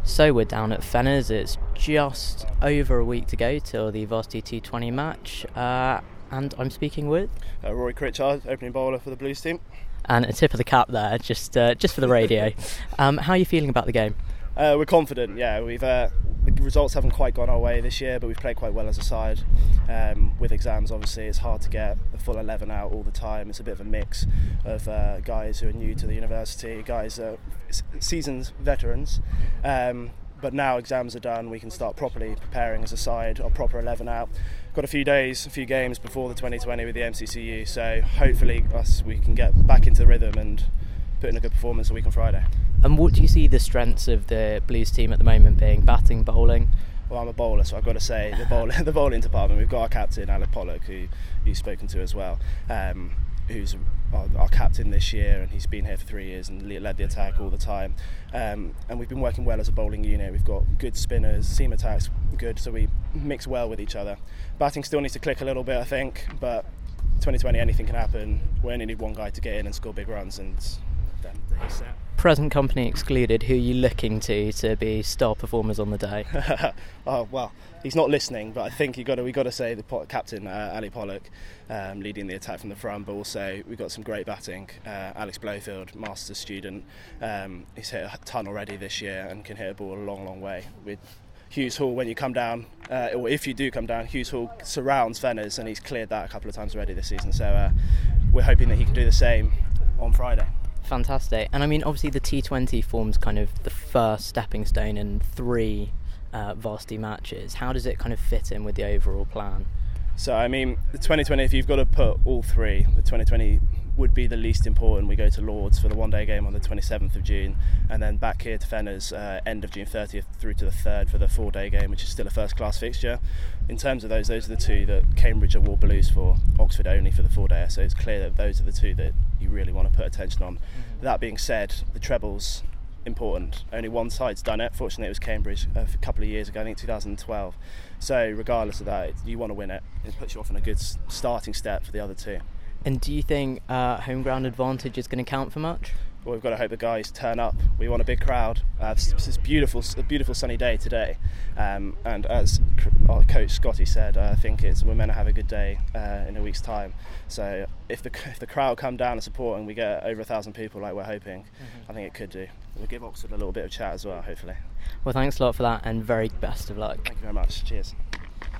So we're down at Fenners. It's just over a week to go till the Varsity T20 match, and I'm speaking with Rory Critchard, opening bowler for the Blues team. And a tip of the cap there, just for the radio. How are you feeling about the game? We're confident. Yeah, we've the results haven't quite gone our way this year, but we've played quite well as a side. With exams, obviously, it's hard to get a full 11 out all the time. It's a bit of a mix of guys who are new to the university, guys seasoned veterans. But now exams are done, we can start properly preparing as a side, our proper 11 out. Got a few games before the 2020 with the MCCU, so hopefully we can get back into the rhythm and put in a good performance a week on Friday. And what do you see the strengths of the Blues team at the moment being? Batting, bowling? Well, I'm a bowler, so I've got to say the bowling department. We've got our captain, Alec Pollock, who you've spoken to as well, who's our captain this year, and he's been here for 3 years and led the attack all the time. And we've been working well as a bowling unit. We've got good spinners, seam attacks good, so we mix well with each other. Batting still needs to click a little bit, I think, but 2020 anything can happen. We only need one guy to get in and score big runs, and then he's set. Present company excluded, who are you looking to be star performers on the day? Oh well, he's not listening, but I think we got to say the captain, Ali Pollock, leading the attack from the front. But also we've got some great batting. Alex Blowfield, master's student, he's hit a ton already this year and can hit a ball a long way. With Hughes Hall, when you come down, or if you do come down, Hughes Hall surrounds Fenners, and he's cleared that a couple of times already this season. So we're hoping that he can do the same on Friday. Fantastic. And I mean, obviously the T20 forms kind of the first stepping stone in 3 varsity matches. How does it kind of fit in with the overall plan? So I mean, the 2020, if you've got to put all 3, the 2020 would be the least important. We go to Lords for the one-day game on the 27th of June, and then back here to Fenners end of June 30th through to the 3rd for the 4-day game, which is still a first-class fixture. In terms of those are the 2 that Cambridge are War Blues for, Oxford only for the 4-day. So it's clear that those are the 2 that you really want to put attention on. Mm-hmm. That being said, the treble's important. Only one side's done it. Fortunately, it was Cambridge a couple of years ago, I think 2012. So regardless of that, you want to win it. It puts you off on a good starting step for the other 2. And do you think home ground advantage is going to count for much? Well, we've got to hope the guys turn up. We want a big crowd. It's a beautiful sunny day today, and as our coach Scotty said, I think we're meant to have a good day in a week's time. So if the crowd come down and support, and we get over 1,000 people like we're hoping, I think it could do. We'll give Oxford a little bit of chat as well, hopefully. Well, thanks a lot for that, and very best of luck. Thank you very much. Cheers.